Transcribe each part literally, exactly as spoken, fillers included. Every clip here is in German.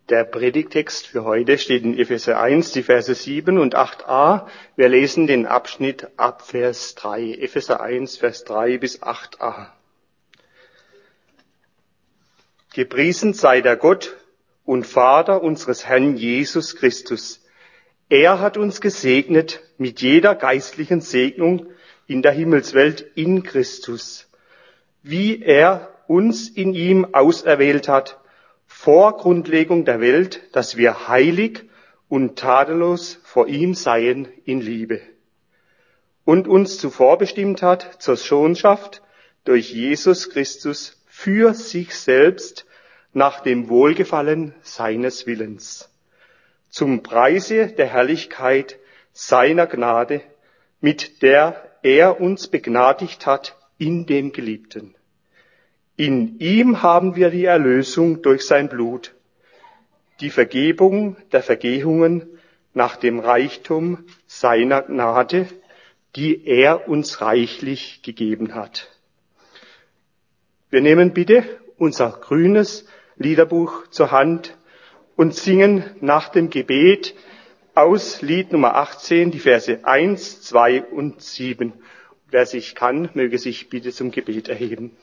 Der Predigtext für heute steht in Epheser eins, die Verse sieben und acht a. Wir lesen den Abschnitt ab Vers drei. Epheser eins, Vers drei bis acht a. Gepriesen sei der Gott und Vater unseres Herrn Jesus Christus. Er hat uns gesegnet mit jeder geistlichen Segnung in der Himmelswelt in Christus, wie er uns in ihm auserwählt hat, vor Grundlegung der Welt, dass wir heilig und tadellos vor ihm seien in Liebe. Und uns zuvor bestimmt hat zur Sohnschaft durch Jesus Christus für sich selbst nach dem Wohlgefallen seines Willens, zum Preise der Herrlichkeit seiner Gnade, mit der er uns begnadigt hat in dem Geliebten. In ihm haben wir die Erlösung durch sein Blut, die Vergebung der Vergehungen nach dem Reichtum seiner Gnade, die er uns reichlich gegeben hat. Wir nehmen bitte unser grünes Liederbuch zur Hand und singen nach dem Gebet aus Lied Nummer achtzehn die Verse eins, zwei und sieben. Wer sich kann, möge sich bitte zum Gebet erheben.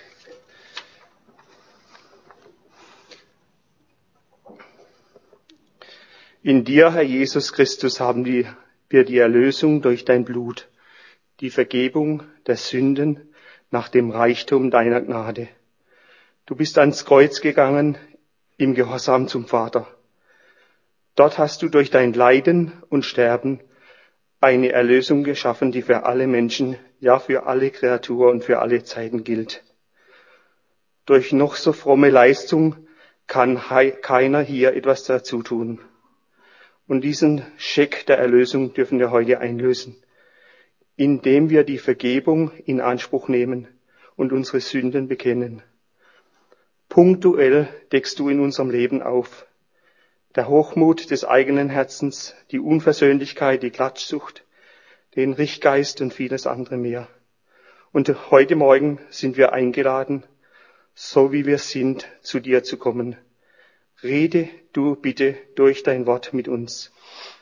In dir, Herr Jesus Christus, haben wir die Erlösung durch dein Blut, die Vergebung der Sünden nach dem Reichtum deiner Gnade. Du bist ans Kreuz gegangen im Gehorsam zum Vater. Dort hast du durch dein Leiden und Sterben eine Erlösung geschaffen, die für alle Menschen, ja für alle Kreaturen und für alle Zeiten gilt. Durch noch so fromme Leistung kann keiner hier etwas dazu tun. Und diesen Scheck der Erlösung dürfen wir heute einlösen, indem wir die Vergebung in Anspruch nehmen und unsere Sünden bekennen. Punktuell deckst du in unserem Leben auf. Der Hochmut des eigenen Herzens, die Unversöhnlichkeit, die Klatschsucht, den Richtgeist und vieles andere mehr. Und heute Morgen sind wir eingeladen, so wie wir sind, zu dir zu kommen. Rede du bitte durch dein Wort mit uns.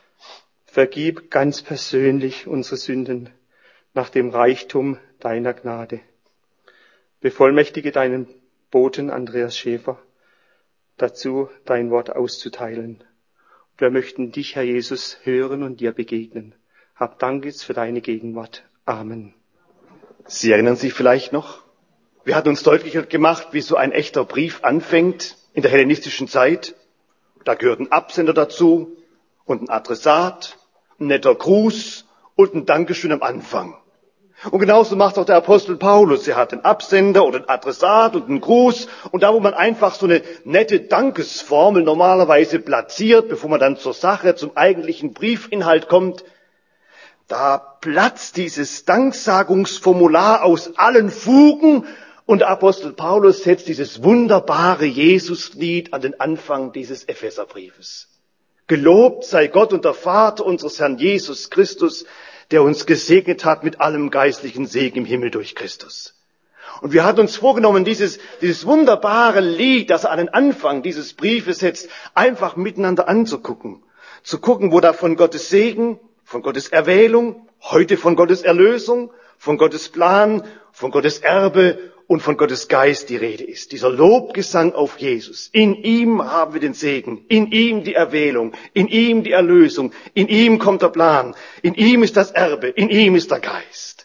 Vergib ganz persönlich unsere Sünden nach dem Reichtum deiner Gnade. Bevollmächtige deinen Boten Andreas Schäfer dazu, dein Wort auszuteilen. Wir möchten dich, Herr Jesus, hören und dir begegnen. Hab Dank jetzt für deine Gegenwart. Amen. Sie erinnern sich vielleicht noch? Wir hatten uns deutlich gemacht, wie so ein echter Brief anfängt in der hellenistischen Zeit. Da gehört ein Absender dazu und ein Adressat, ein netter Gruß und ein Dankeschön am Anfang. Und genauso macht auch der Apostel Paulus. Er hat einen Absender oder einen Adressat und einen Gruß. Und da, wo man einfach so eine nette Dankesformel normalerweise platziert, bevor man dann zur Sache, zum eigentlichen Briefinhalt kommt, da platzt dieses Danksagungsformular aus allen Fugen. Und der Apostel Paulus setzt dieses wunderbare Jesuslied an den Anfang dieses Epheserbriefes. Gelobt sei Gott und der Vater unseres Herrn Jesus Christus, der uns gesegnet hat mit allem geistlichen Segen im Himmel durch Christus. Und wir hatten uns vorgenommen, dieses, dieses wunderbare Lied, das er an den Anfang dieses Briefes setzt, einfach miteinander anzugucken. Zu gucken, wo da von Gottes Segen, von Gottes Erwählung, heute von Gottes Erlösung, von Gottes Plan, von Gottes Erbe und von Gottes Geist die Rede ist. Dieser Lobgesang auf Jesus. In ihm haben wir den Segen, in ihm die Erwählung, in ihm die Erlösung, in ihm kommt der Plan, in ihm ist das Erbe, in ihm ist der Geist.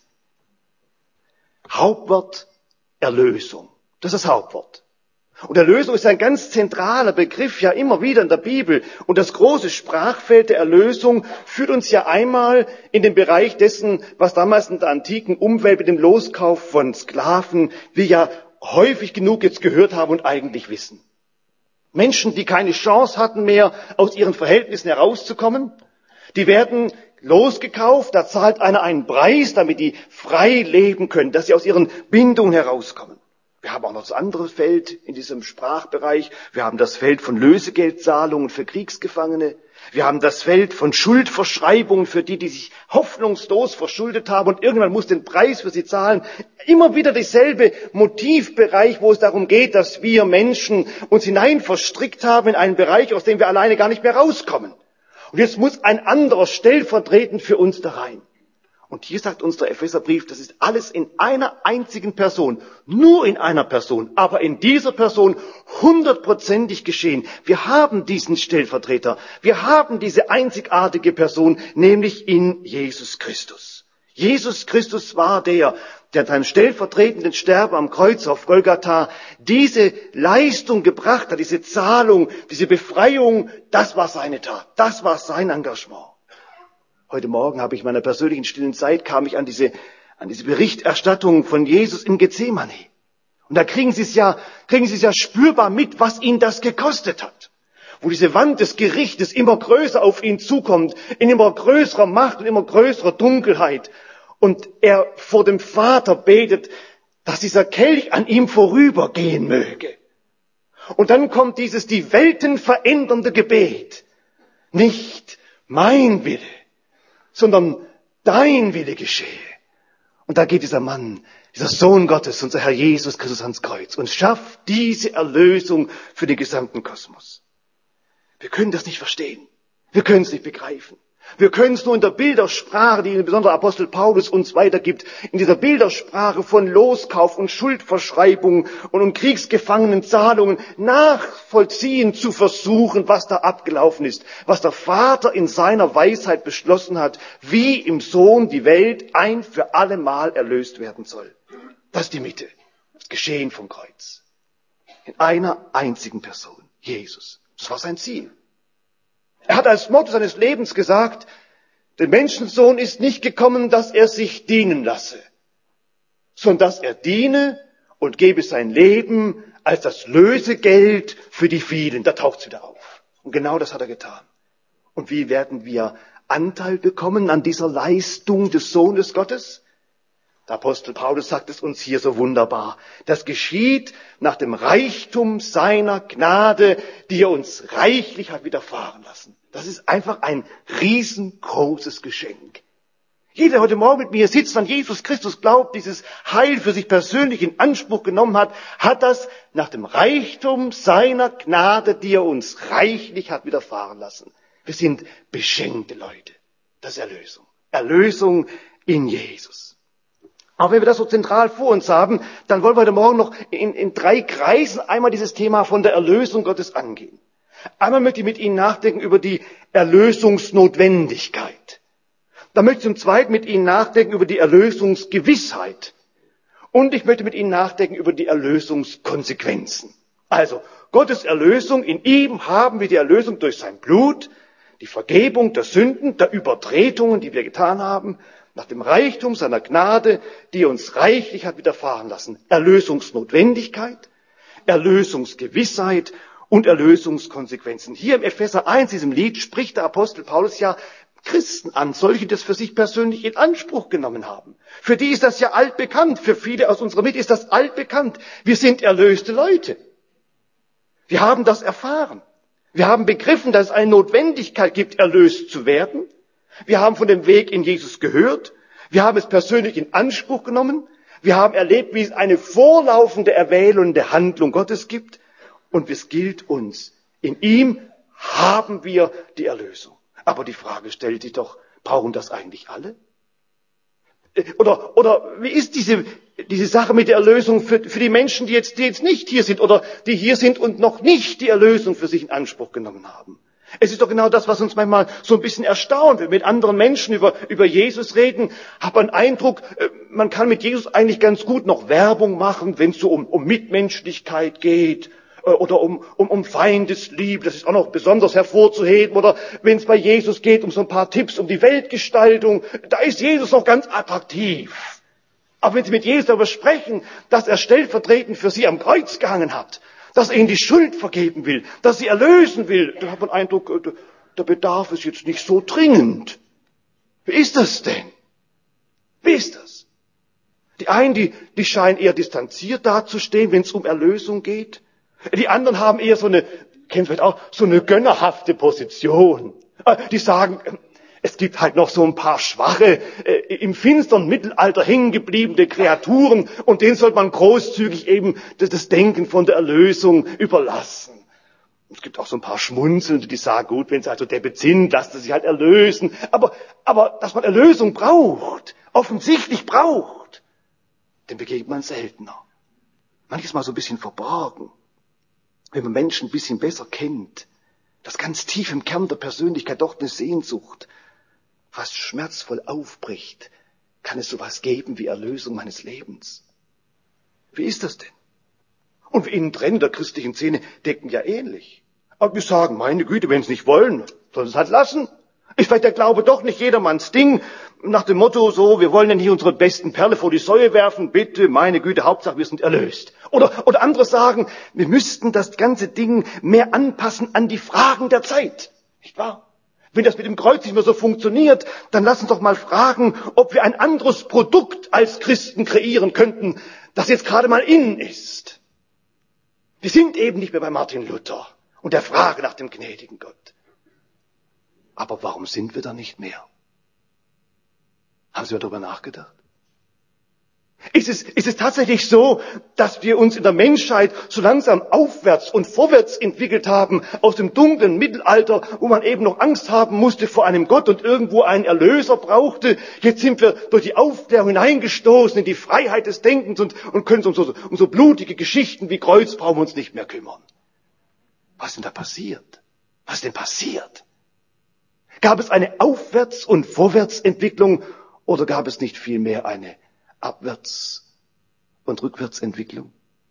Hauptwort Erlösung. Das ist das Hauptwort. Und Erlösung ist ein ganz zentraler Begriff, ja immer wieder in der Bibel. Und das große Sprachfeld der Erlösung führt uns ja einmal in den Bereich dessen, was damals in der antiken Umwelt mit dem Loskauf von Sklaven wir ja häufig genug jetzt gehört haben und eigentlich wissen. Menschen, die keine Chance hatten mehr, aus ihren Verhältnissen herauszukommen, die werden losgekauft, da zahlt einer einen Preis, damit die frei leben können, dass sie aus ihren Bindungen herauskommen. Wir haben auch noch das andere Feld in diesem Sprachbereich. Wir haben das Feld von Lösegeldzahlungen für Kriegsgefangene. Wir haben das Feld von Schuldverschreibungen für die, die sich hoffnungslos verschuldet haben und irgendwann muss den Preis für sie zahlen. Immer wieder dieselbe Motivbereich, wo es darum geht, dass wir Menschen uns hinein verstrickt haben in einen Bereich, aus dem wir alleine gar nicht mehr rauskommen. Und jetzt muss ein anderer stellvertretend für uns da rein. Und hier sagt uns der Epheserbrief, das ist alles in einer einzigen Person, nur in einer Person, aber in dieser Person hundertprozentig geschehen. Wir haben diesen Stellvertreter, wir haben diese einzigartige Person, nämlich in Jesus Christus. Jesus Christus war der, der seinem stellvertretenden Sterben am Kreuz auf Golgatha diese Leistung gebracht hat, diese Zahlung, diese Befreiung, das war seine Tat, das war sein Engagement. Heute Morgen habe ich in meiner persönlichen stillen Zeit, kam ich an diese, an diese Berichterstattung von Jesus in Gethsemane. Und da kriegen Sie es ja, kriegen Sie es ja spürbar mit, was ihn das gekostet hat. Wo diese Wand des Gerichtes immer größer auf ihn zukommt, in immer größerer Macht und immer größerer Dunkelheit. Und er vor dem Vater betet, dass dieser Kelch an ihm vorübergehen möge. Und dann kommt dieses die Welten verändernde Gebet. Nicht mein Wille, sondern dein Wille geschehe. Und da geht dieser Mann, dieser Sohn Gottes, unser Herr Jesus Christus ans Kreuz und schafft diese Erlösung für den gesamten Kosmos. Wir können das nicht verstehen. Wir können es nicht begreifen. Wir können es nur in der Bildersprache, die insbesondere Apostel Paulus uns weitergibt, in dieser Bildersprache von Loskauf und Schuldverschreibung und, und Kriegsgefangenenzahlungen nachvollziehen zu versuchen, was da abgelaufen ist, was der Vater in seiner Weisheit beschlossen hat, wie im Sohn die Welt ein für alle Mal erlöst werden soll. Das ist die Mitte, das Geschehen vom Kreuz. In einer einzigen Person, Jesus. Das war sein Ziel. Er hat als Motto seines Lebens gesagt, der Menschensohn ist nicht gekommen, dass er sich dienen lasse, sondern dass er diene und gebe sein Leben als das Lösegeld für die vielen. Da taucht es wieder auf. Und genau das hat er getan. Und wie werden wir Anteil bekommen an dieser Leistung des Sohnes Gottes? Der Apostel Paulus sagt es uns hier so wunderbar. Das geschieht nach dem Reichtum seiner Gnade, die er uns reichlich hat widerfahren lassen. Das ist einfach ein riesengroßes Geschenk. Jeder, der heute Morgen mit mir sitzt, an Jesus Christus glaubt, dieses Heil für sich persönlich in Anspruch genommen hat, hat das nach dem Reichtum seiner Gnade, die er uns reichlich hat widerfahren lassen. Wir sind beschenkte Leute. Das ist Erlösung. Erlösung in Jesus. Aber wenn wir das so zentral vor uns haben, dann wollen wir heute Morgen noch in, in drei Kreisen einmal dieses Thema von der Erlösung Gottes angehen. Einmal möchte ich mit Ihnen nachdenken über die Erlösungsnotwendigkeit. Dann möchte ich zum Zweiten mit Ihnen nachdenken über die Erlösungsgewissheit. Und ich möchte mit Ihnen nachdenken über die Erlösungskonsequenzen. Also, Gottes Erlösung, in ihm haben wir die Erlösung durch sein Blut, die Vergebung der Sünden, der Übertretungen, die wir getan haben, nach dem Reichtum seiner Gnade, die er uns reichlich hat widerfahren lassen. Erlösungsnotwendigkeit, Erlösungsgewissheit und Erlösungskonsequenzen. Hier im Epheser eins, diesem Lied, spricht der Apostel Paulus ja Christen an, solche, die das für sich persönlich in Anspruch genommen haben. Für die ist das ja altbekannt, für viele aus unserer Mitte ist das altbekannt. Wir sind erlöste Leute. Wir haben das erfahren. Wir haben begriffen, dass es eine Notwendigkeit gibt, erlöst zu werden. Wir haben von dem Weg in Jesus gehört. Wir haben es persönlich in Anspruch genommen. Wir haben erlebt, wie es eine vorlaufende, erwählende Handlung Gottes gibt. Und es gilt uns. In ihm haben wir die Erlösung. Aber die Frage stellt sich doch, brauchen das eigentlich alle? Oder, oder wie ist diese, diese Sache mit der Erlösung für, für die Menschen, die jetzt, die jetzt nicht hier sind oder die hier sind und noch nicht die Erlösung für sich in Anspruch genommen haben? Es ist doch genau das, was uns manchmal so ein bisschen erstaunt. Wenn wir mit anderen Menschen über, über Jesus reden, hat man den Eindruck, man kann mit Jesus eigentlich ganz gut noch Werbung machen, wenn es so um, um Mitmenschlichkeit geht oder um, um, um Feindesliebe. Das ist auch noch besonders hervorzuheben. Oder wenn es bei Jesus geht um so ein paar Tipps um die Weltgestaltung, da ist Jesus noch ganz attraktiv. Aber wenn Sie mit Jesus darüber sprechen, dass er stellvertretend für Sie am Kreuz gehangen hat, dass er ihnen die Schuld vergeben will, dass sie erlösen will, dann hat man den Eindruck, der Bedarf ist jetzt nicht so dringend. Wie ist das denn? Wie ist das? Die einen, die, die scheinen eher distanziert dazustehen, wenn es um Erlösung geht. Die anderen haben eher so eine, kennt vielleicht auch, so eine gönnerhafte Position. Die sagen, es gibt halt noch so ein paar schwache, äh, im finsteren Mittelalter hängen gebliebene Kreaturen und denen sollte man großzügig eben das Denken von der Erlösung überlassen. Es gibt auch so ein paar Schmunzelnde, die sagen, gut, wenn sie halt so deppert sind, lassen sie sich halt erlösen. Aber, aber dass man Erlösung braucht, offensichtlich braucht, dem begegnet man seltener. Manches Mal so ein bisschen verborgen. Wenn man Menschen ein bisschen besser kennt, dass ganz tief im Kern der Persönlichkeit doch eine Sehnsucht fast schmerzvoll aufbricht, kann es sowas geben wie Erlösung meines Lebens. Wie ist das denn? Und wir innen drin der christlichen Szene denken ja ähnlich. Aber wir sagen, meine Güte, wenn sie nicht wollen, sollen sie es halt lassen. Ist vielleicht der Glaube doch nicht jedermanns Ding. Nach dem Motto so, wir wollen denn hier unsere besten Perle vor die Säue werfen. Bitte, meine Güte, Hauptsache wir sind erlöst. Oder, oder andere sagen, wir müssten das ganze Ding mehr anpassen an die Fragen der Zeit. Nicht wahr? Wenn das mit dem Kreuz nicht mehr so funktioniert, dann lass uns doch mal fragen, ob wir ein anderes Produkt als Christen kreieren könnten, das jetzt gerade mal innen ist. Wir sind eben nicht mehr bei Martin Luther und der Frage nach dem gnädigen Gott. Aber warum sind wir da nicht mehr? Haben Sie mal darüber nachgedacht? Ist es, ist es tatsächlich so, dass wir uns in der Menschheit so langsam aufwärts und vorwärts entwickelt haben, aus dem dunklen Mittelalter, wo man eben noch Angst haben musste vor einem Gott und irgendwo einen Erlöser brauchte? Jetzt sind wir durch die Aufklärung hineingestoßen in die Freiheit des Denkens und, und können uns um so, um so blutige Geschichten wie Kreuz brauchen wir uns nicht mehr kümmern. Was ist denn da passiert? Was ist denn passiert? Gab es eine Aufwärts- und Vorwärtsentwicklung oder gab es nicht vielmehr eine Abwärts- und Rückwärtsentwicklung?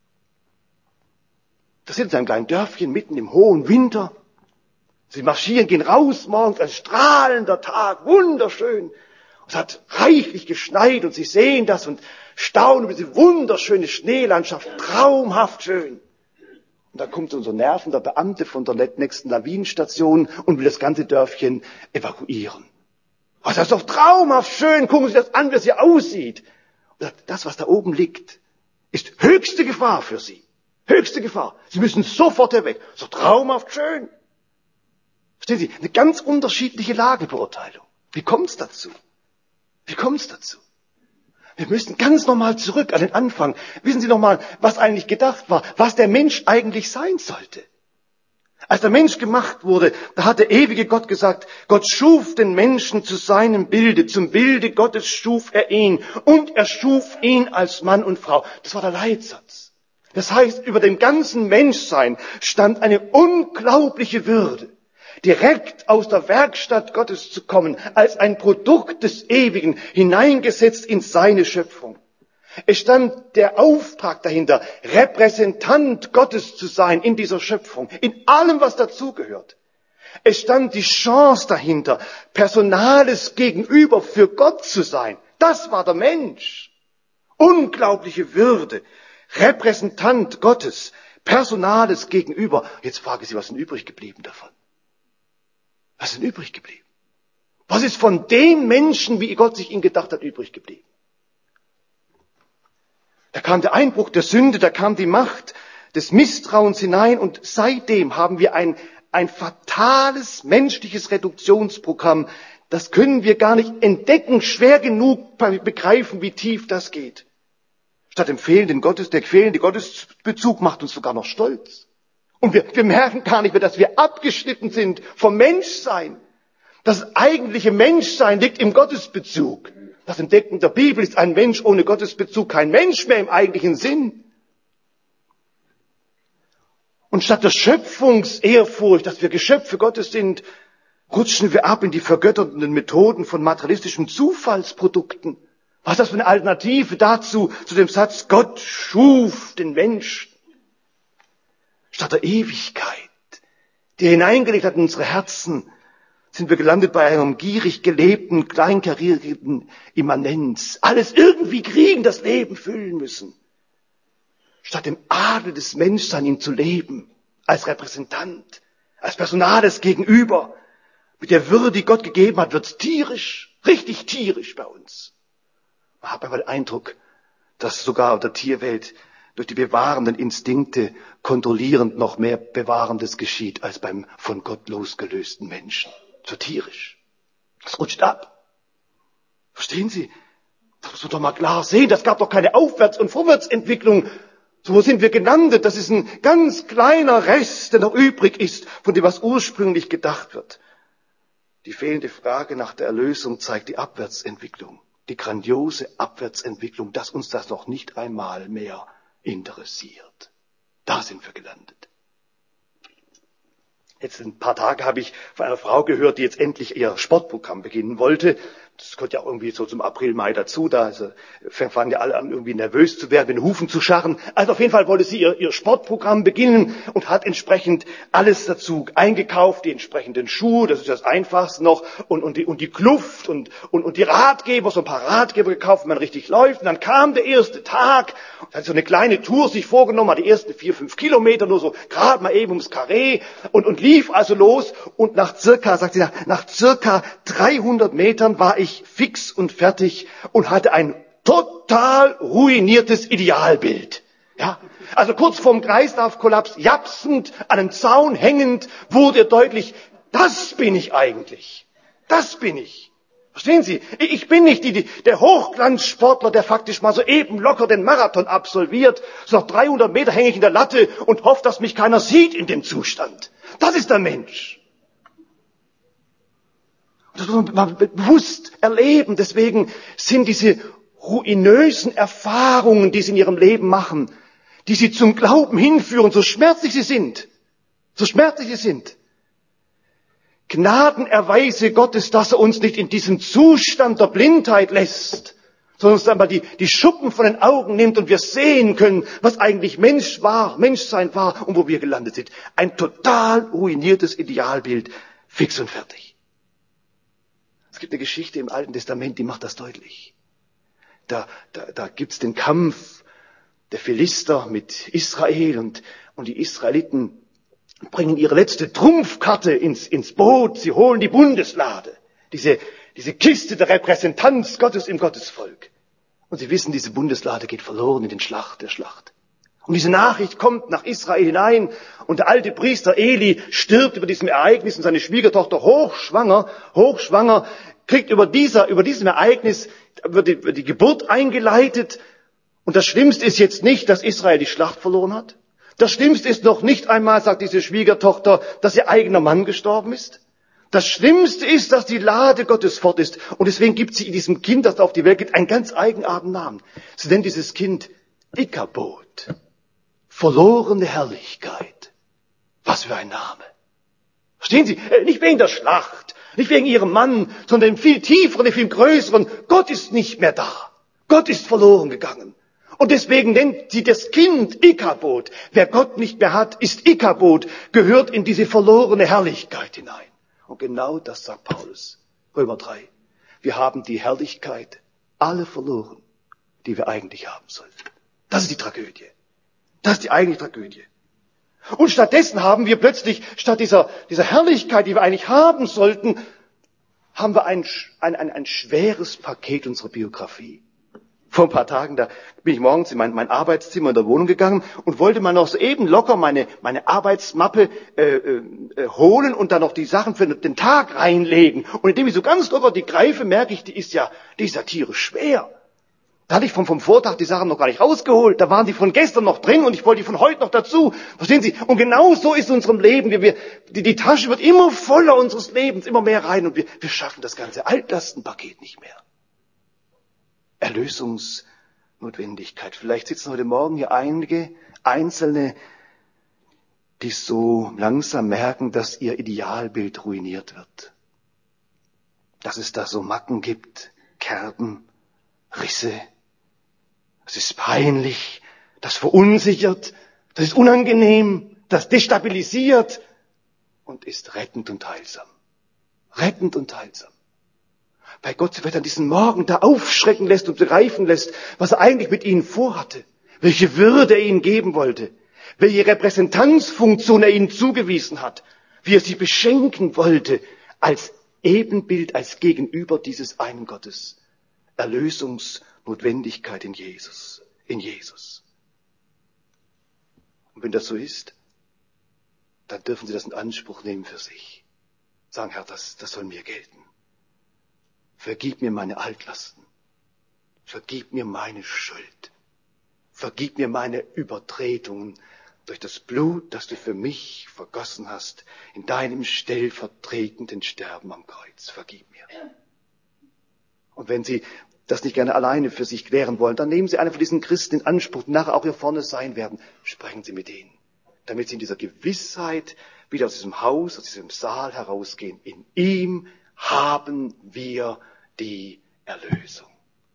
Das sind in einem kleinen Dörfchen mitten im hohen Winter. Sie marschieren, gehen raus morgens, ein strahlender Tag, wunderschön. Es hat reichlich geschneit und sie sehen das und staunen über diese wunderschöne Schneelandschaft, traumhaft schön. Und dann kommt unser nervender Beamte von der nächsten Lawinenstation und will das ganze Dörfchen evakuieren. Oh, das ist doch traumhaft schön, gucken Sie das an, wie es hier aussieht. Und das, was da oben liegt, ist höchste Gefahr für Sie. Höchste Gefahr. Sie müssen sofort herweg. So traumhaft schön. Verstehen Sie, eine ganz unterschiedliche Lagebeurteilung. Wie kommt es dazu? Wie kommt es dazu? Wir müssen ganz normal zurück an den Anfang. Wissen Sie noch mal, was eigentlich gedacht war, was der Mensch eigentlich sein sollte. Als der Mensch gemacht wurde, da hat der ewige Gott gesagt, Gott schuf den Menschen zu seinem Bilde, zum Bilde Gottes schuf er ihn und er schuf ihn als Mann und Frau. Das war der Leitsatz. Das heißt, über dem ganzen Menschsein stand eine unglaubliche Würde. Direkt aus der Werkstatt Gottes zu kommen, als ein Produkt des Ewigen, hineingesetzt in seine Schöpfung. Es stand der Auftrag dahinter, Repräsentant Gottes zu sein in dieser Schöpfung, in allem, was dazugehört. Es stand die Chance dahinter, personales Gegenüber für Gott zu sein. Das war der Mensch. Unglaubliche Würde, Repräsentant Gottes, personales Gegenüber. Jetzt frage ich Sie, was ist denn übrig geblieben davon? Was ist denn übrig geblieben? Was ist von dem Menschen, wie Gott sich ihn gedacht hat, übrig geblieben? Da kam der Einbruch der Sünde, da kam die Macht des Misstrauens hinein und seitdem haben wir ein, ein fatales menschliches Reduktionsprogramm. Das können wir gar nicht entdecken, schwer genug begreifen, wie tief das geht. Statt dem fehlenden Gottes, der fehlende Gottesbezug macht uns sogar noch stolz. Und wir, wir merken gar nicht mehr, dass wir abgeschnitten sind vom Menschsein. Das eigentliche Menschsein liegt im Gottesbezug. Das Entdecken der Bibel ist ein Mensch ohne Gottesbezug kein Mensch mehr im eigentlichen Sinn. Und statt der Schöpfungsehrfurcht, dass wir Geschöpfe Gottes sind, rutschen wir ab in die vergötternden Methoden von materialistischen Zufallsprodukten. Was ist das für eine Alternative dazu, zu dem Satz, Gott schuf den Menschen? Statt der Ewigkeit, die er hineingelegt hat in unsere Herzen, sind wir gelandet bei einem gierig gelebten, kleinkarierten Immanenz. Alles irgendwie kriegen, das Leben füllen müssen. Statt dem Adel des Menschseins ihn zu leben, als Repräsentant, als personales Gegenüber, mit der Würde, die Gott gegeben hat, wird's tierisch, richtig tierisch bei uns. Man hat aber den Eindruck, dass sogar in der Tierwelt durch die bewahrenden Instinkte kontrollierend noch mehr Bewahrendes geschieht als beim von Gott losgelösten Menschen. so tierisch. Das rutscht ab. Verstehen Sie? Das muss man doch mal klar sehen. Das gab doch keine Aufwärts- und Vorwärtsentwicklung. So, wo sind wir gelandet? Das ist ein ganz kleiner Rest, der noch übrig ist, von dem, was ursprünglich gedacht wird. Die fehlende Frage nach der Erlösung zeigt die Abwärtsentwicklung. Die grandiose Abwärtsentwicklung, dass uns das noch nicht einmal mehr interessiert. Da sind wir gelandet. Jetzt ein paar Tage habe ich von einer Frau gehört, die jetzt endlich ihr Sportprogramm beginnen wollte. Das gehört ja auch irgendwie so zum April, Mai dazu. Da also fangen ja alle an, irgendwie nervös zu werden, mit den Hufen zu scharren. Also auf jeden Fall wollte sie ihr, ihr Sportprogramm beginnen und hat entsprechend alles dazu eingekauft, die entsprechenden Schuhe, das ist das Einfachste noch, und, und, die, und die Kluft und, und, und die Ratgeber, so ein paar Ratgeber gekauft, wenn man richtig läuft. Und dann kam der erste Tag, und hat so eine kleine Tour sich vorgenommen, hat die ersten vier, fünf Kilometer nur so gerade mal eben ums Karree und, und lief also los. Und nach circa, sagt sie, nach, nach circa dreihundert Metern war ich fix und fertig und hatte ein total ruiniertes Idealbild. Ja, also kurz vorm Kreislaufkollaps, japsend, an einem Zaun hängend, wurde deutlich, das bin ich eigentlich. Das bin ich. Verstehen Sie? Ich bin nicht die, die, der Hochglanzsportler, der faktisch mal so eben locker den Marathon absolviert. So nach dreihundert Meter hänge ich in der Latte und hoffe, dass mich keiner sieht in dem Zustand. Das ist der Mensch. Das muss man bewusst erleben. Deswegen sind diese ruinösen Erfahrungen, die sie in ihrem Leben machen, die sie zum Glauben hinführen, so schmerzlich sie sind, so schmerzlich sie sind, Gnadenerweise Gottes, dass er uns nicht in diesem Zustand der Blindheit lässt, sondern uns einmal die, die Schuppen von den Augen nimmt und wir sehen können, was eigentlich Mensch war, Menschsein war und wo wir gelandet sind. Ein total ruiniertes Idealbild, fix und fertig. Es gibt eine Geschichte im Alten Testament, die macht das deutlich. Da, da, da gibt's den Kampf der Philister mit Israel und, und die Israeliten bringen ihre letzte Trumpfkarte ins, ins Boot. Sie holen die Bundeslade, diese, diese Kiste der Repräsentanz Gottes im Gottesvolk. Und sie wissen, diese Bundeslade geht verloren in den Schlacht der Schlacht. Und diese Nachricht kommt nach Israel hinein und der alte Priester Eli stirbt über diesem Ereignis und seine Schwiegertochter hochschwanger, hochschwanger, kriegt über dieser, über diesem Ereignis, wird die, wird die Geburt eingeleitet. Und das Schlimmste ist jetzt nicht, dass Israel die Schlacht verloren hat. Das Schlimmste ist noch nicht einmal, sagt diese Schwiegertochter, dass ihr eigener Mann gestorben ist. Das Schlimmste ist, dass die Lade Gottes fort ist. Und deswegen gibt sie diesem Kind, das auf die Welt geht, einen ganz eigenartigen Namen. Sie nennt dieses Kind Ikabod. Verlorene Herrlichkeit. Was für ein Name. Verstehen Sie? Nicht wegen der Schlacht, nicht wegen ihrem Mann, sondern dem viel tieferen, dem viel größeren. Gott ist nicht mehr da. Gott ist verloren gegangen. Und deswegen nennt sie das Kind Ikabod. Wer Gott nicht mehr hat, ist Ikabod, gehört in diese verlorene Herrlichkeit hinein. Und genau das sagt Paulus, Römer drei. Wir haben die Herrlichkeit alle verloren, die wir eigentlich haben sollten. Das ist die Tragödie. Das ist die eigentliche Tragödie. Und stattdessen haben wir plötzlich, statt dieser, dieser Herrlichkeit, die wir eigentlich haben sollten, haben wir ein, ein, ein, ein schweres Paket unserer Biografie. Vor ein paar Tagen, da bin ich morgens in mein, mein Arbeitszimmer in der Wohnung gegangen und wollte mal noch so eben locker meine, meine Arbeitsmappe äh, äh, holen und dann noch die Sachen für den Tag reinlegen. Und indem ich so ganz locker die greife, merke ich, die ist ja, die ist ja tierisch schwer. Da hatte ich vom, vom Vortag die Sachen noch gar nicht rausgeholt. Da waren die von gestern noch drin und ich wollte die von heute noch dazu. Verstehen Sie? Und genau so ist in unserem Leben. Wir, wir, die, die Tasche wird immer voller unseres Lebens, immer mehr rein und wir, wir schaffen das ganze Altlastenpaket nicht mehr. Erlösungsnotwendigkeit. Vielleicht sitzen heute Morgen hier einige Einzelne, die so langsam merken, dass ihr Idealbild ruiniert wird. Dass es da so Macken gibt, Kerben, Risse. Es ist peinlich, das verunsichert, das ist unangenehm, das destabilisiert und ist rettend und heilsam. Rettend und heilsam. Bei Gott wird er diesen Morgen da aufschrecken lässt und begreifen lässt, was er eigentlich mit ihnen vorhatte, welche Würde er ihnen geben wollte, welche Repräsentanzfunktion er ihnen zugewiesen hat, wie er sie beschenken wollte als Ebenbild, als Gegenüber dieses einen Gottes. Erlösungsnotwendigkeit in Jesus, in Jesus. Und wenn das so ist, dann dürfen Sie das in Anspruch nehmen für sich. sagen, Herr, das, das soll mir gelten. Vergib mir meine Altlasten. Vergib mir meine Schuld. Vergib mir meine Übertretungen durch das Blut, das du für mich vergossen hast, in deinem stellvertretenden Sterben am Kreuz. Vergib mir. Und wenn Sie das nicht gerne alleine für sich klären wollen, dann nehmen Sie einen von diesen Christen in Anspruch, die nachher auch hier vorne sein werden. Sprechen Sie mit ihnen, damit Sie in dieser Gewissheit wieder aus diesem Haus, aus diesem Saal herausgehen. In ihm haben wir die Erlösung.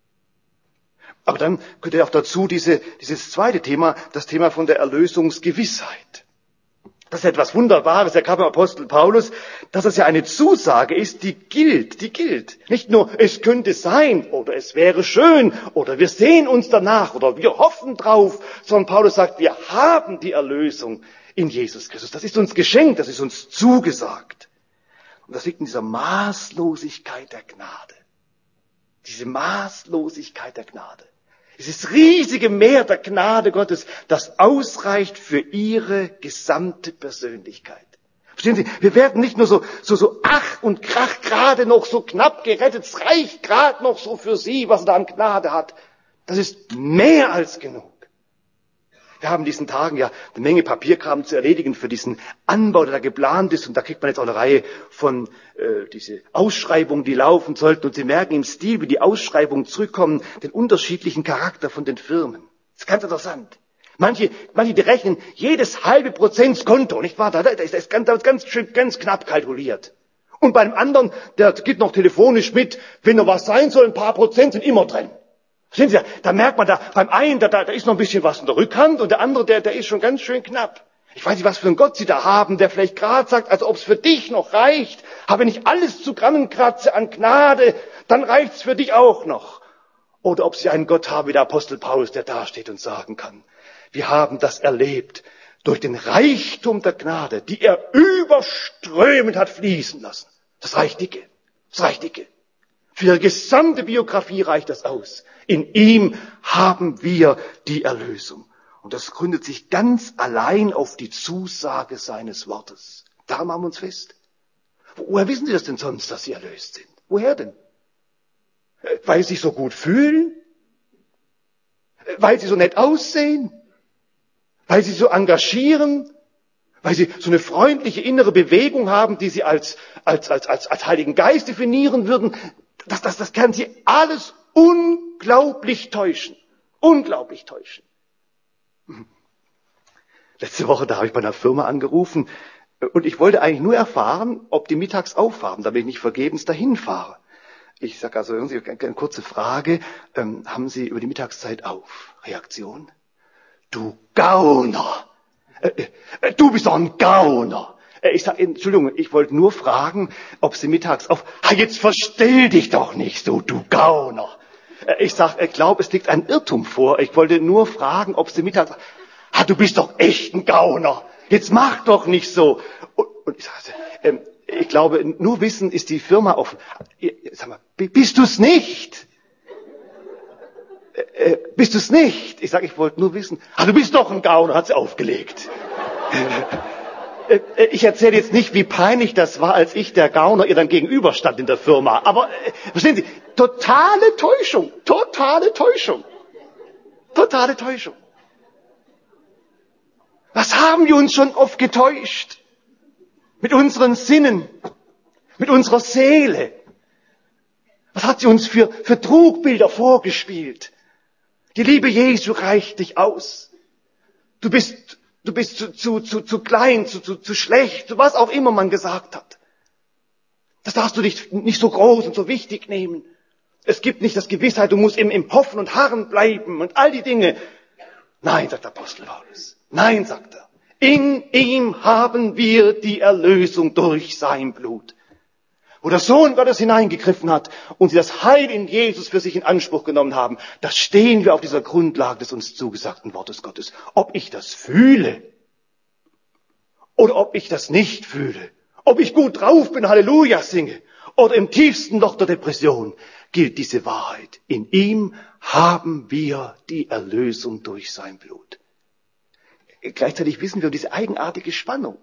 Aber dann gehört ja auch dazu diese, dieses zweite Thema, das Thema von der Erlösungsgewissheit. Das ist etwas Wunderbares, der Herr Apostel Paulus, dass es ja eine Zusage ist, die gilt, die gilt. Nicht nur, es könnte sein, oder es wäre schön, oder wir sehen uns danach, oder wir hoffen drauf, sondern Paulus sagt, wir haben die Erlösung in Jesus Christus. Das ist uns geschenkt, das ist uns zugesagt. Und das liegt in dieser Maßlosigkeit der Gnade. Diese Maßlosigkeit der Gnade. Dieses riesige Meer der Gnade Gottes, das ausreicht für ihre gesamte Persönlichkeit. Verstehen Sie, wir werden nicht nur so, so, so ach und krach gerade noch so knapp gerettet, es reicht gerade noch so für Sie, was er da an Gnade hat. Das ist mehr als genug. Wir haben in diesen Tagen ja eine Menge Papierkram zu erledigen für diesen Anbau, der da geplant ist. Und da kriegt man jetzt auch eine Reihe von äh, diese Ausschreibungen, die laufen sollten. Und Sie merken im Stil, wie die Ausschreibungen zurückkommen, den unterschiedlichen Charakter von den Firmen. Das ist ganz interessant. Manche, manche die rechnen jedes halbe Prozent Konto, nicht wahr? Da ist das ganz, ganz, ganz knapp kalkuliert. Und beim anderen, der gibt noch telefonisch mit, wenn noch was sein soll, ein paar Prozent sind immer drin. Sehen Sie, da merkt man, da beim einen, da, da, da ist noch ein bisschen was in der Rückhand und der andere, der, der ist schon ganz schön knapp. Ich weiß nicht, was für einen Gott Sie da haben, der vielleicht gerade sagt, als ob es für dich noch reicht. Habe nicht alles zu Grannen kratze an Gnade, dann reicht's für dich auch noch. Oder ob Sie einen Gott haben wie der Apostel Paulus, der dasteht und sagen kann, wir haben das erlebt durch den Reichtum der Gnade, die er überströmend hat fließen lassen. Das reicht dicke, das reicht dicke. Für Ihre gesamte Biografie reicht das aus. In ihm haben wir die Erlösung. Und das gründet sich ganz allein auf die Zusage seines Wortes. Darum haben wir uns fest. Woher wissen Sie das denn sonst, dass Sie erlöst sind? Woher denn? Weil Sie sich so gut fühlen? Weil Sie so nett aussehen? Weil Sie so engagieren? Weil Sie so eine freundliche innere Bewegung haben, die Sie als, als, als, als, als Heiligen Geist definieren würden? Das, das, das kann Sie alles unglaublich täuschen. Unglaublich täuschen. Letzte Woche, da habe ich bei einer Firma angerufen und ich wollte eigentlich nur erfahren, ob die mittags aufhaben, damit ich nicht vergebens dahin fahre. Ich sage also, hören Sie, eine kurze Frage, ähm, haben Sie über die Mittagszeit auf? Reaktion? Du Gauner! Äh, äh, du bist doch ein Gauner! Ich sage, Entschuldigung, ich wollte nur fragen, ob Sie mittags auf... Ah, jetzt verstell dich doch nicht so, du Gauner. Ich sage, ich glaube, es liegt ein Irrtum vor. Ich wollte nur fragen, ob Sie mittags... Ah, du bist doch echt ein Gauner. Jetzt mach doch nicht so. Und, und ich sagte, ähm, ich glaube, nur Wissen ist die Firma offen. Sag mal, bist du's nicht? Äh, äh, bist du's nicht? Ich sage, ich wollte nur wissen. Ah, du bist doch ein Gauner, hat sie aufgelegt. Ich erzähle jetzt nicht, wie peinlich das war, als ich, der Gauner, ihr dann gegenüberstand in der Firma. Aber, äh, verstehen Sie, totale Täuschung, totale Täuschung, totale Täuschung. Was haben wir uns schon oft getäuscht? Mit unseren Sinnen, mit unserer Seele. Was hat sie uns für, für Trugbilder vorgespielt? Die Liebe Jesu reicht dich aus. Du bist Du bist zu, zu, zu, zu klein, zu, zu, zu schlecht, was auch immer man gesagt hat. Das darfst du dich nicht so groß und so wichtig nehmen. Es gibt nicht das Gewissheit, du musst im, im Hoffen und Harren bleiben und all die Dinge. Nein, sagt der Apostel Paulus. Nein, sagt er. In ihm haben wir die Erlösung durch sein Blut. Wo der Sohn Gottes hineingegriffen hat und sie das Heil in Jesus für sich in Anspruch genommen haben, da stehen wir auf dieser Grundlage des uns zugesagten Wortes Gottes. Ob ich das fühle oder ob ich das nicht fühle, ob ich gut drauf bin, Halleluja singe, oder im tiefsten Loch der Depression, gilt diese Wahrheit. In ihm haben wir die Erlösung durch sein Blut. Gleichzeitig wissen wir um diese eigenartige Spannung.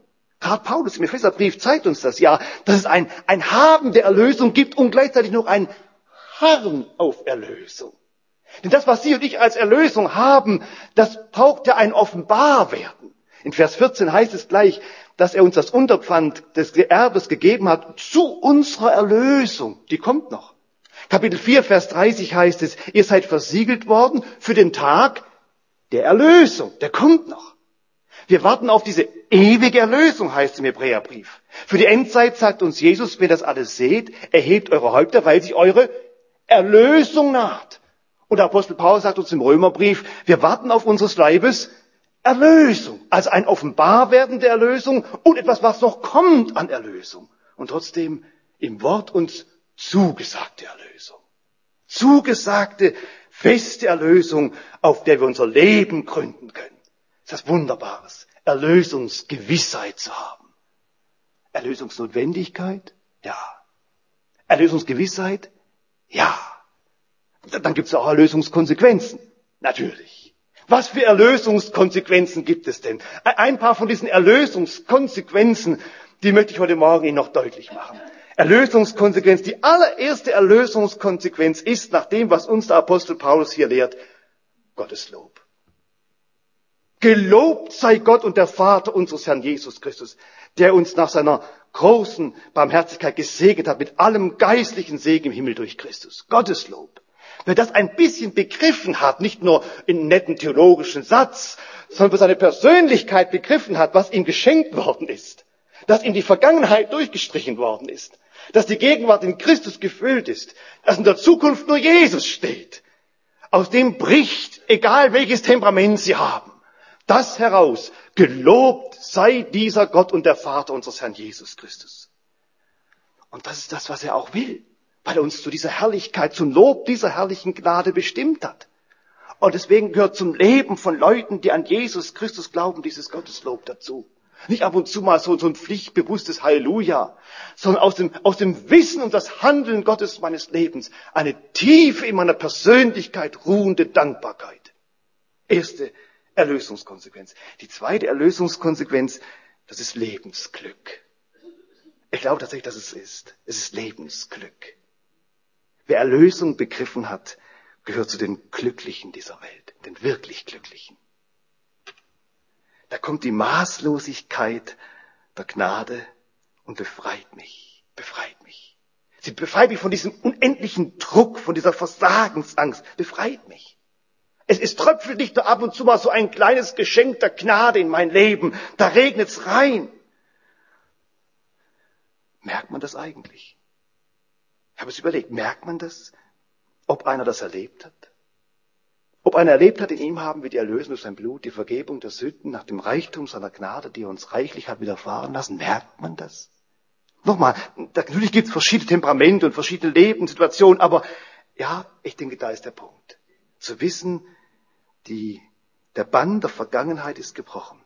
Gerade Paulus im Epheserbrief zeigt uns das ja, dass es ein, ein Haben der Erlösung gibt und gleichzeitig noch ein Harren auf Erlösung. Denn das, was Sie und ich als Erlösung haben, das braucht ja ein Offenbarwerden. In Vers vierzehn heißt es gleich, dass er uns das Unterpfand des Erbes gegeben hat zu unserer Erlösung. Die kommt noch. Kapitel vier, Vers dreißig heißt es, ihr seid versiegelt worden für den Tag der Erlösung. Der kommt noch. Wir warten auf diese ewige Erlösung, heißt es im Hebräerbrief. Für die Endzeit sagt uns Jesus, wenn ihr das alles seht, erhebt eure Häupter, weil sich eure Erlösung naht. Und der Apostel Paulus sagt uns im Römerbrief, wir warten auf unseres Leibes Erlösung. Also ein Offenbarwerden der Erlösung und etwas, was noch kommt an Erlösung. Und trotzdem im Wort uns zugesagte Erlösung. Zugesagte, feste Erlösung, auf der wir unser Leben gründen können. Das ist was Wunderbares, Erlösungsgewissheit zu haben. Erlösungsnotwendigkeit? Ja. Erlösungsgewissheit? Ja. Dann gibt es auch Erlösungskonsequenzen. Natürlich. Was für Erlösungskonsequenzen gibt es denn? Ein paar von diesen Erlösungskonsequenzen, die möchte ich heute Morgen Ihnen noch deutlich machen. Erlösungskonsequenz, die allererste Erlösungskonsequenz ist, nach dem, was uns der Apostel Paulus hier lehrt, Gottes Lob. Gelobt sei Gott und der Vater unseres Herrn Jesus Christus, der uns nach seiner großen Barmherzigkeit gesegnet hat mit allem geistlichen Segen im Himmel durch Christus. Gottes Lob. Wer das ein bisschen begriffen hat, nicht nur in einem netten theologischen Satz, sondern für seine Persönlichkeit begriffen hat, was ihm geschenkt worden ist, dass ihm die Vergangenheit durchgestrichen worden ist, dass die Gegenwart in Christus gefüllt ist, dass in der Zukunft nur Jesus steht, aus dem bricht, egal welches Temperament Sie haben, das heraus, gelobt sei dieser Gott und der Vater unseres Herrn Jesus Christus. Und das ist das, was er auch will, weil er uns zu dieser Herrlichkeit, zum Lob dieser herrlichen Gnade bestimmt hat. Und deswegen gehört zum Leben von Leuten, die an Jesus Christus glauben, dieses Gotteslob dazu. Nicht ab und zu mal so, so ein pflichtbewusstes Halleluja, sondern aus dem, aus dem Wissen um das Handeln Gottes meines Lebens eine tiefe in meiner Persönlichkeit ruhende Dankbarkeit. Erste Erlösungskonsequenz. Die zweite Erlösungskonsequenz, das ist Lebensglück. Ich glaube tatsächlich, dass es ist. Es ist Lebensglück. Wer Erlösung begriffen hat, gehört zu den Glücklichen dieser Welt, den wirklich Glücklichen. Da kommt die Maßlosigkeit der Gnade und befreit mich, befreit mich. Sie befreit mich von diesem unendlichen Druck, von dieser Versagensangst, befreit mich. Es, es tröpfelt nicht nur ab und zu mal so ein kleines Geschenk der Gnade in mein Leben, da regnet's rein. Merkt man das eigentlich? Ich habe es überlegt, merkt man das, ob einer das erlebt hat? Ob einer erlebt hat, in ihm haben wir die Erlösung durch sein Blut, die Vergebung der Sünden nach dem Reichtum seiner Gnade, die er uns reichlich hat widerfahren lassen. Merkt man das? Nochmal, natürlich gibt es verschiedene Temperamente und verschiedene Lebenssituationen, aber ja, ich denke, da ist der Punkt. Zu wissen, die, der Bann der Vergangenheit ist gebrochen.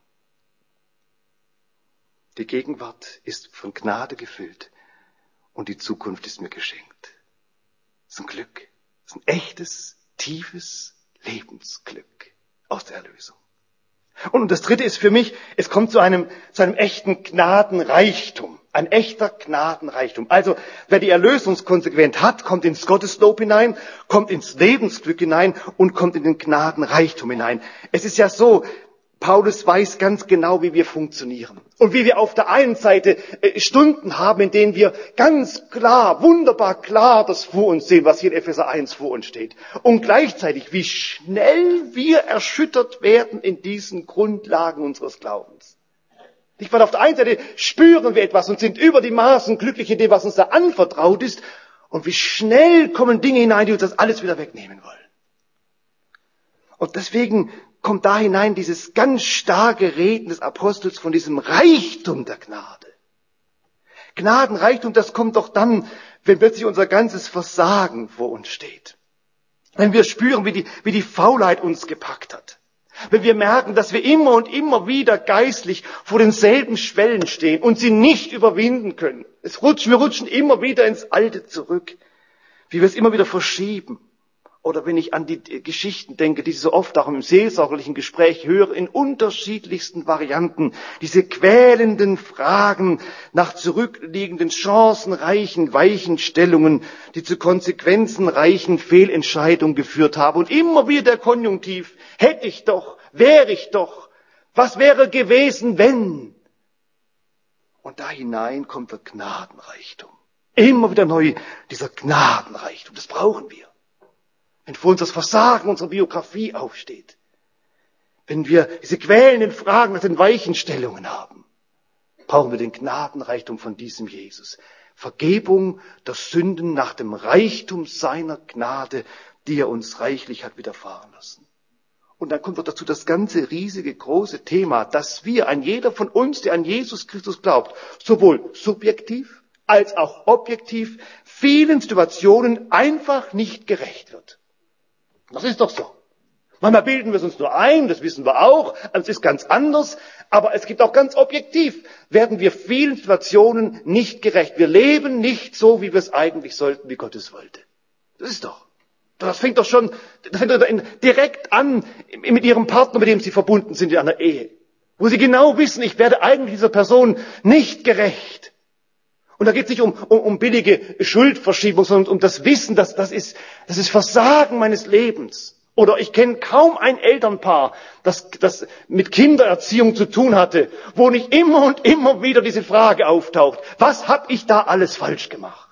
Die Gegenwart ist von Gnade gefüllt und die Zukunft ist mir geschenkt. Das ist ein Glück. Das ist ein echtes, tiefes Lebensglück aus der Erlösung. Und das dritte ist für mich, es kommt zu einem, zu einem echten Gnadenreichtum. Ein echter Gnadenreichtum. Also, wer die Erlösungskonsequenz hat, kommt ins Gotteslob hinein, kommt ins Lebensglück hinein und kommt in den Gnadenreichtum hinein. Es ist ja so, Paulus weiß ganz genau, wie wir funktionieren. Und wie wir auf der einen Seite Stunden haben, in denen wir ganz klar, wunderbar klar das vor uns sehen, was hier in Epheser eins vor uns steht. Und gleichzeitig, wie schnell wir erschüttert werden in diesen Grundlagen unseres Glaubens. Nicht, weil auf der einen Seite spüren wir etwas und sind über die Maßen glücklich in dem, was uns da anvertraut ist. Und wie schnell kommen Dinge hinein, die uns das alles wieder wegnehmen wollen. Und deswegen kommt da hinein dieses ganz starke Reden des Apostels von diesem Reichtum der Gnade. Gnadenreichtum, das kommt doch dann, wenn plötzlich unser ganzes Versagen vor uns steht. Wenn wir spüren, wie die, wie die Faulheit uns gepackt hat. Wenn wir merken, dass wir immer und immer wieder geistlich vor denselben Schwellen stehen und sie nicht überwinden können. Es rutschen, wir rutschen immer wieder ins Alte zurück. Wie wir es immer wieder verschieben. Oder wenn ich an die Geschichten denke, die ich so oft auch im seelsorgerlichen Gespräch höre, in unterschiedlichsten Varianten, diese quälenden Fragen nach zurückliegenden chancenreichen Weichenstellungen, die zu konsequenzenreichen Fehlentscheidungen geführt haben. Und immer wieder der Konjunktiv, hätte ich doch, wäre ich doch, was wäre gewesen, wenn? Und da hinein kommt der Gnadenreichtum. Immer wieder neu dieser Gnadenreichtum, das brauchen wir. Wenn vor uns das Versagen unserer Biografie aufsteht, wenn wir diese quälenden Fragen nach den Weichenstellungen haben, brauchen wir den Gnadenreichtum von diesem Jesus. Vergebung der Sünden nach dem Reichtum seiner Gnade, die er uns reichlich hat widerfahren lassen. Und dann kommt noch dazu das ganze riesige, große Thema, dass wir, ein jeder von uns, der an Jesus Christus glaubt, sowohl subjektiv als auch objektiv vielen Situationen einfach nicht gerecht wird. Das ist doch so. Manchmal bilden wir es uns nur ein, das wissen wir auch, es ist ganz anders, aber es gibt auch ganz objektiv, werden wir vielen Situationen nicht gerecht. Wir leben nicht so, wie wir es eigentlich sollten, wie Gott es wollte. Das ist doch. Das fängt doch schon das fängt doch direkt an mit Ihrem Partner, mit dem Sie verbunden sind in einer Ehe. Wo Sie genau wissen, ich werde eigentlich dieser Person nicht gerecht. Und da geht es nicht um, um, um billige Schuldverschiebung, sondern um das Wissen, dass das ist, das ist Versagen meines Lebens. Oder ich kenne kaum ein Elternpaar, das, das mit Kindererziehung zu tun hatte, wo nicht immer und immer wieder diese Frage auftaucht, was habe ich da alles falsch gemacht?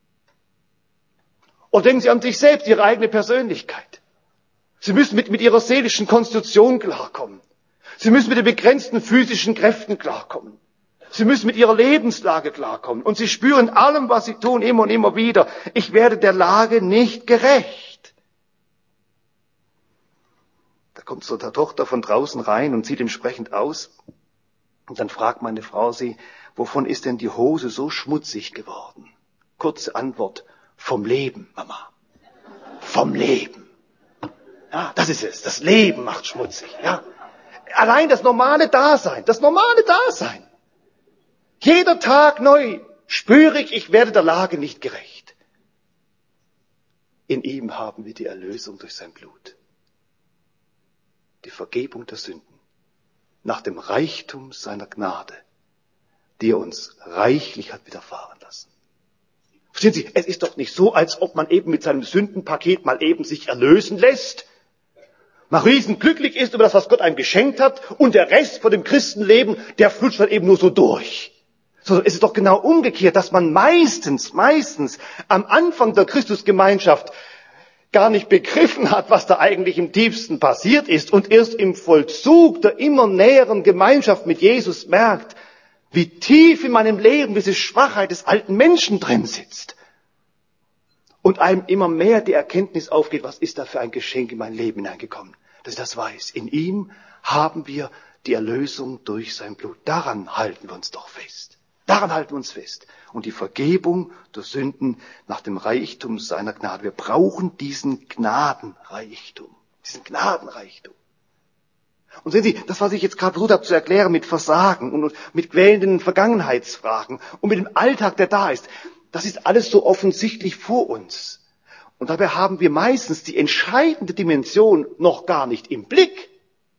Oder denken Sie an sich selbst, Ihre eigene Persönlichkeit. Sie müssen mit, mit Ihrer seelischen Konstitution klarkommen. Sie müssen mit den begrenzten physischen Kräften klarkommen. Sie müssen mit ihrer Lebenslage klarkommen. Und sie spüren allem, was sie tun, immer und immer wieder, ich werde der Lage nicht gerecht. Da kommt so der Tochter von draußen rein und sieht entsprechend aus. Und dann fragt meine Frau sie, wovon ist denn die Hose so schmutzig geworden? Kurze Antwort, vom Leben, Mama. Vom Leben. Ja, das ist es. Das Leben macht schmutzig. Ja. Allein das normale Dasein, das normale Dasein. Jeder Tag neu spüre ich, ich werde der Lage nicht gerecht. In ihm haben wir die Erlösung durch sein Blut. Die Vergebung der Sünden nach dem Reichtum seiner Gnade, die er uns reichlich hat widerfahren lassen. Verstehen Sie, es ist doch nicht so, als ob man eben mit seinem Sündenpaket mal eben sich erlösen lässt, mal riesenglücklich ist über das, was Gott einem geschenkt hat, und der Rest von dem Christenleben, der flutscht dann eben nur so durch. So, es ist doch genau umgekehrt, dass man meistens, meistens am Anfang der Christusgemeinschaft gar nicht begriffen hat, was da eigentlich im tiefsten passiert ist und erst im Vollzug der immer näheren Gemeinschaft mit Jesus merkt, wie tief in meinem Leben diese Schwachheit des alten Menschen drin sitzt. Und einem immer mehr die Erkenntnis aufgeht, was ist da für ein Geschenk in mein Leben hineingekommen, dass ich das weiß. In ihm haben wir die Erlösung durch sein Blut. Daran halten wir uns doch fest. Daran halten wir uns fest. Und die Vergebung der Sünden nach dem Reichtum seiner Gnade. Wir brauchen diesen Gnadenreichtum. Diesen Gnadenreichtum. Und sehen Sie, das, was ich jetzt gerade versucht habe zu erklären mit Versagen und mit quälenden Vergangenheitsfragen und mit dem Alltag, der da ist, das ist alles so offensichtlich vor uns. Und dabei haben wir meistens die entscheidende Dimension noch gar nicht im Blick.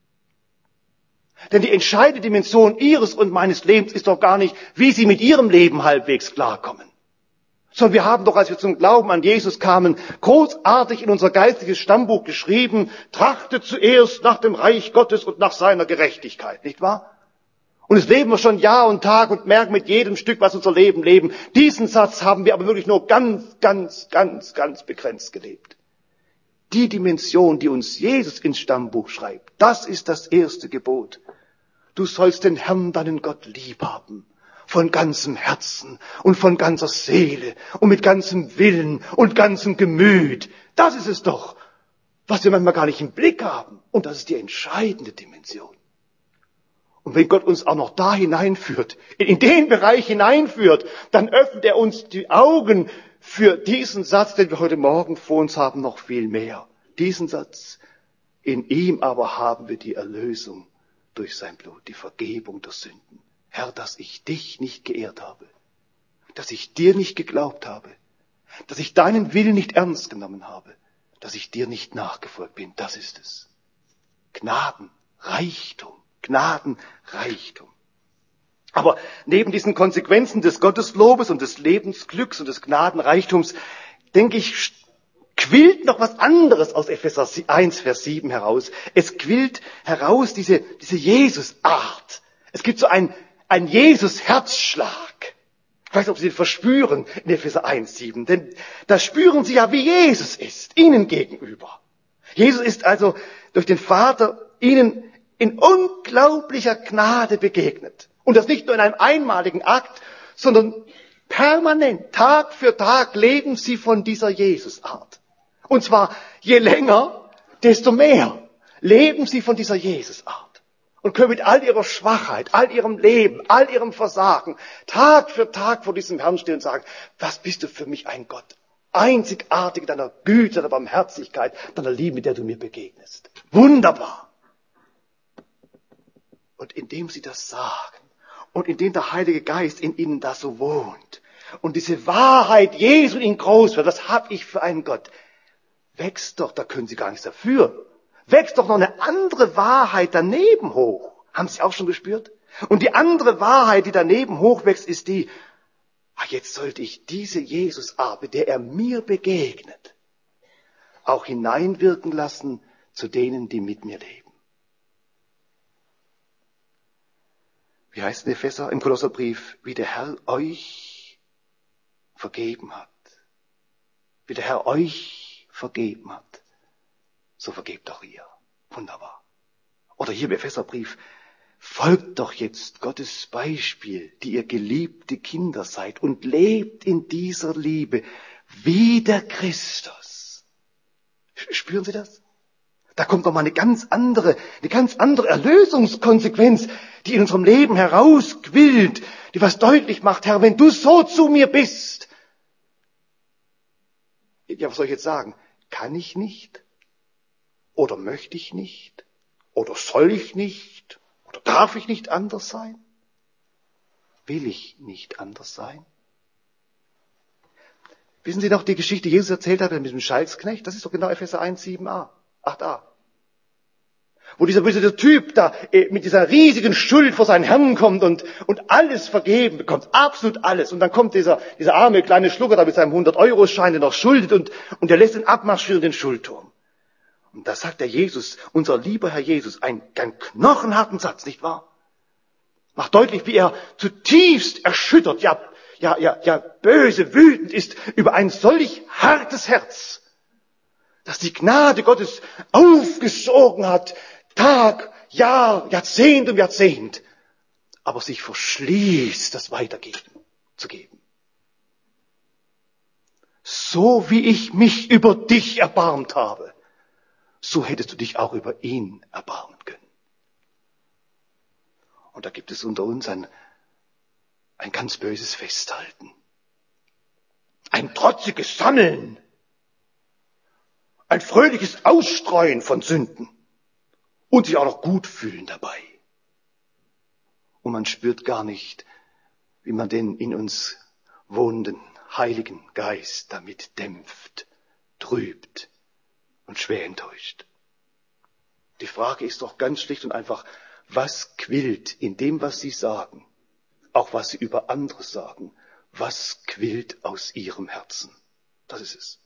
Denn die entscheidende Dimension Ihres und meines Lebens ist doch gar nicht, wie Sie mit Ihrem Leben halbwegs klarkommen. Sondern wir haben doch, als wir zum Glauben an Jesus kamen, großartig in unser geistliches Stammbuch geschrieben, trachtet zuerst nach dem Reich Gottes und nach seiner Gerechtigkeit, nicht wahr? Und es leben wir schon Jahr und Tag und merken mit jedem Stück, was unser Leben leben. Diesen Satz haben wir aber wirklich nur ganz, ganz, ganz, ganz begrenzt gelebt. Die Dimension, die uns Jesus ins Stammbuch schreibt, das ist das erste Gebot. Du sollst den Herrn, deinen Gott, lieb haben. Von ganzem Herzen und von ganzer Seele und mit ganzem Willen und ganzem Gemüt. Das ist es doch, was wir manchmal gar nicht im Blick haben. Und das ist die entscheidende Dimension. Und wenn Gott uns auch noch da hineinführt, in den Bereich hineinführt, dann öffnet er uns die Augen für diesen Satz, den wir heute Morgen vor uns haben, noch viel mehr. Diesen Satz, in ihm aber haben wir die Erlösung durch sein Blut, die Vergebung der Sünden. Herr, dass ich dich nicht geehrt habe, dass ich dir nicht geglaubt habe, dass ich deinen Willen nicht ernst genommen habe, dass ich dir nicht nachgefolgt bin. Das ist es. Gnadenreichtum, Gnadenreichtum. Aber neben diesen Konsequenzen des Gotteslobes und des Lebensglücks und des Gnadenreichtums, denke ich, quillt noch was anderes aus Epheser eins, Vers sieben heraus. Es quillt heraus diese, diese Jesus-Art. Es gibt so ein, ein Jesus-Herzschlag. Ich weiß nicht, ob Sie den verspüren in Epheser eins, sieben. Denn da spüren Sie ja, wie Jesus ist, Ihnen gegenüber. Jesus ist also durch den Vater Ihnen in unglaublicher Gnade begegnet. Und das nicht nur in einem einmaligen Akt, sondern permanent, Tag für Tag leben Sie von dieser Jesus-Art. Und zwar je länger, desto mehr leben Sie von dieser Jesus-Art. Und können mit all ihrer Schwachheit, all ihrem Leben, all ihrem Versagen Tag für Tag vor diesem Herrn stehen und sagen, was bist du für mich ein Gott? Einzigartig deiner Güte, deiner Barmherzigkeit, deiner Liebe, mit der du mir begegnest. Wunderbar. Und indem Sie das sagen und indem der Heilige Geist in ihnen da so wohnt und diese Wahrheit Jesu in groß wird, was hab ich für einen Gott? Wächst doch, da können Sie gar nichts dafür. Wächst doch noch eine andere Wahrheit daneben hoch. Haben Sie auch schon gespürt? Und die andere Wahrheit, die daneben hochwächst, ist die, ach, jetzt sollte ich diese Jesus-Art, mit der er mir begegnet, auch hineinwirken lassen zu denen, die mit mir leben. Wie heißt in Epheser im Kolosserbrief, wie der Herr euch vergeben hat. Wie der Herr euch vergeben hat. So vergebt auch ihr. Wunderbar. Oder hier im Epheserbrief, folgt doch jetzt Gottes Beispiel, die ihr geliebte Kinder seid und lebt in dieser Liebe wie der Christus. Spüren Sie das? Da kommt noch mal eine ganz andere, eine ganz andere Erlösungskonsequenz, die in unserem Leben herausquillt, die was deutlich macht, Herr, wenn du so zu mir bist. Ja, was soll ich jetzt sagen? Kann ich nicht? Oder möchte ich nicht? Oder soll ich nicht? Oder darf ich nicht anders sein? Will ich nicht anders sein? Wissen Sie noch die Geschichte, die Jesus erzählt hat mit dem Schalksknecht? Das ist doch genau Epheser eins, sieben a, acht a. Wo dieser böse Typ da mit dieser riesigen Schuld vor seinen Herrn kommt und, und alles vergeben bekommt. Absolut alles. Und dann kommt dieser, dieser arme kleine Schlucker da mit seinem hundert-Euro-Schein, der noch schuldet und, und der lässt ihn abmarschieren in den Schuldturm. Und da sagt der Jesus, unser lieber Herr Jesus, einen, einen knochenharten Satz, nicht wahr? Macht deutlich, wie er zutiefst erschüttert, ja, ja, ja, ja, böse, wütend ist über ein solch hartes Herz, das die Gnade Gottes aufgesogen hat, Tag, Jahr, Jahrzehnt um Jahrzehnt, aber sich verschließt, das weitergeben zu geben. So wie ich mich über dich erbarmt habe, so hättest du dich auch über ihn erbarmen können. Und da gibt es unter uns ein, ein ganz böses Festhalten. Ein trotziges Sammeln. Ein fröhliches Ausstreuen von Sünden. Und sich auch noch gut fühlen dabei. Und man spürt gar nicht, wie man den in uns wohnenden Heiligen Geist damit dämpft, trübt und schwer enttäuscht. Die Frage ist doch ganz schlicht und einfach, was quillt in dem, was Sie sagen, auch was Sie über andere sagen, was quillt aus Ihrem Herzen? Das ist es.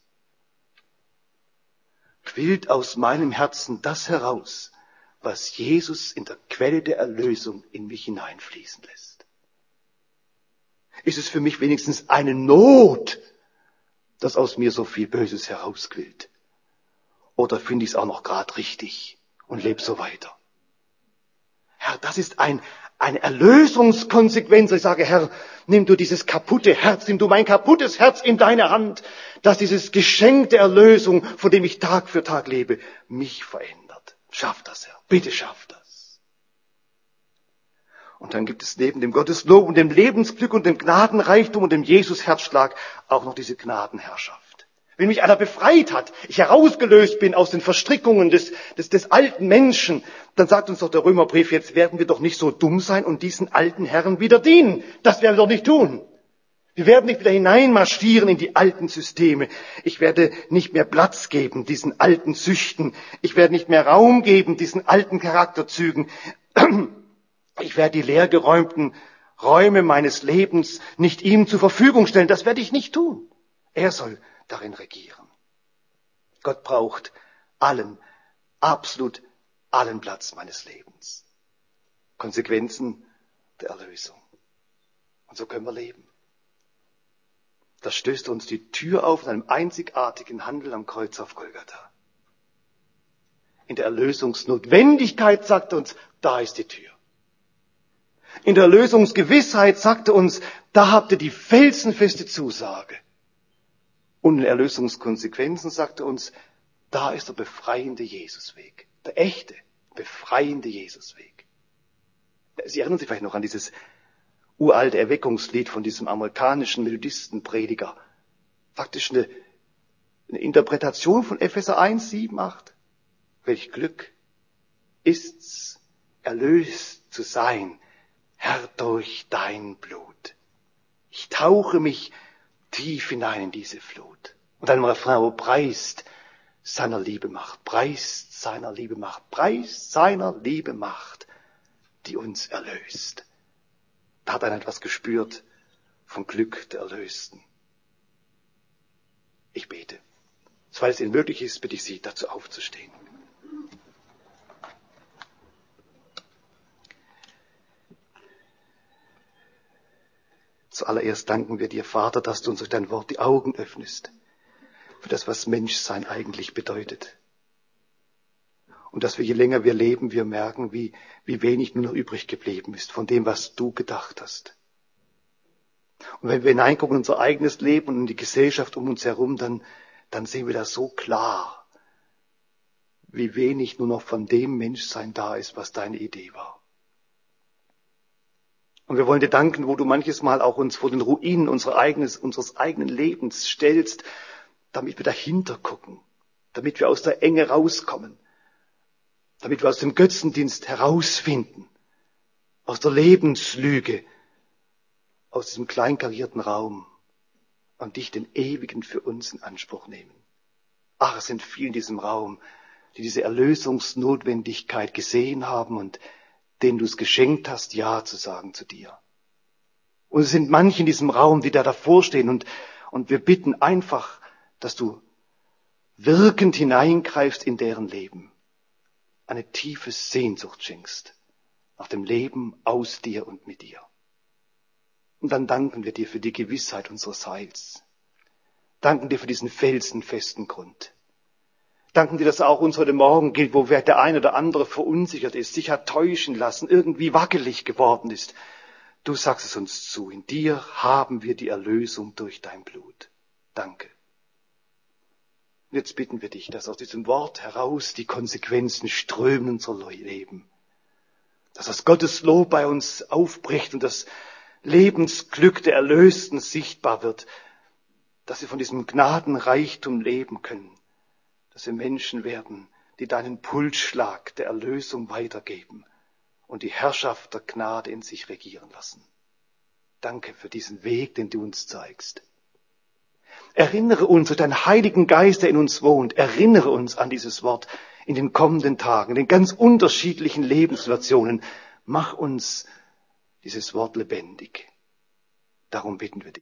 Quillt aus meinem Herzen das heraus, was Jesus in der Quelle der Erlösung in mich hineinfließen lässt? Ist es für mich wenigstens eine Not, dass aus mir so viel Böses herausquillt? Oder finde ich es auch noch gerade richtig und lebe so weiter? Herr, das ist ein, eine Erlösungskonsequenz. Ich sage, Herr, nimm du dieses kaputte Herz, nimm du mein kaputtes Herz in deine Hand, dass dieses Geschenk der Erlösung, von dem ich Tag für Tag lebe, mich verändert. Schaff das, Herr. Bitte schaff das. Und dann gibt es neben dem Gotteslob und dem Lebensglück und dem Gnadenreichtum und dem Jesus-Herzschlag auch noch diese Gnadenherrschaft. Wenn mich einer befreit hat, ich herausgelöst bin aus den Verstrickungen des, des, des alten Menschen, dann sagt uns doch der Römerbrief, jetzt werden wir doch nicht so dumm sein und diesen alten Herren wieder dienen. Das werden wir doch nicht tun. Wir werden nicht wieder hineinmarschieren in die alten Systeme. Ich werde nicht mehr Platz geben diesen alten Süchten. Ich werde nicht mehr Raum geben diesen alten Charakterzügen. Ich werde die leergeräumten Räume meines Lebens nicht ihm zur Verfügung stellen. Das werde ich nicht tun. Er soll darin regieren. Gott braucht allen, absolut allen Platz meines Lebens. Konsequenzen der Erlösung. Und so können wir leben. Das stößt uns die Tür auf in einem einzigartigen Handel am Kreuz auf Golgatha. In der Erlösungsnotwendigkeit sagt er uns, da ist die Tür. In der Erlösungsgewissheit sagt er uns, da habt ihr die felsenfeste Zusage. Und in Erlösungskonsequenzen sagt er uns, da ist der befreiende Jesusweg. Der echte, befreiende Jesusweg. Sie erinnern sich vielleicht noch an dieses uralte Erweckungslied von diesem amerikanischen Methodistenprediger. Faktisch eine, eine Interpretation von Epheser eins, sieben, acht. Welch Glück ist's, erlöst zu sein, Herr, durch dein Blut. Ich tauche mich tief hinein in diese Flut. Und ein Refrain, wo preist seiner Liebe Macht, preist seiner Liebe Macht, preist seiner Liebe Macht, die uns erlöst. Da hat einer etwas gespürt vom Glück der Erlösten. Ich bete. Soweit es Ihnen möglich ist, bitte ich Sie, dazu aufzustehen. Zuallererst danken wir dir, Vater, dass du uns durch dein Wort die Augen öffnest für das, was Menschsein eigentlich bedeutet. Und dass wir, je länger wir leben, wir merken, wie, wie wenig nur noch übrig geblieben ist von dem, was du gedacht hast. Und wenn wir hineingucken in unser eigenes Leben und in die Gesellschaft um uns herum, dann, dann sehen wir das so klar, wie wenig nur noch von dem Menschsein da ist, was deine Idee war. Und wir wollen dir danken, wo du manches Mal auch uns vor den Ruinen unseres eigenen, unseres eigenen Lebens stellst, damit wir dahinter gucken, damit wir aus der Enge rauskommen, damit wir aus dem Götzendienst herausfinden, aus der Lebenslüge, aus diesem kleinkarierten Raum und dich, den Ewigen, für uns in Anspruch nehmen. Ach, es sind viele in diesem Raum, die diese Erlösungsnotwendigkeit gesehen haben und denen du es geschenkt hast, Ja zu sagen zu dir. Und es sind manche in diesem Raum, die da davor stehen und, und wir bitten einfach, dass du wirkend hineingreifst in deren Leben, eine tiefe Sehnsucht schenkst nach dem Leben aus dir und mit dir. Und dann danken wir dir für die Gewissheit unseres Heils. Danken dir für diesen felsenfesten Grund. Danken dir, dass auch uns heute Morgen gilt, wo der eine oder andere verunsichert ist, sich hat täuschen lassen, irgendwie wackelig geworden ist. Du sagst es uns zu, in dir haben wir die Erlösung durch dein Blut. Danke. Und jetzt bitten wir dich, dass aus diesem Wort heraus die Konsequenzen strömen in unser Leben. Dass das Gotteslob bei uns aufbricht und das Lebensglück der Erlösten sichtbar wird. Dass wir von diesem Gnadenreichtum leben können. Dass wir Menschen werden, die deinen Pulsschlag der Erlösung weitergeben und die Herrschaft der Gnade in sich regieren lassen. Danke für diesen Weg, den du uns zeigst. Erinnere uns durch deinen Heiligen Geist, der in uns wohnt, erinnere uns an dieses Wort in den kommenden Tagen, in den ganz unterschiedlichen Lebenssituationen. Mach uns dieses Wort lebendig. Darum bitten wir dich.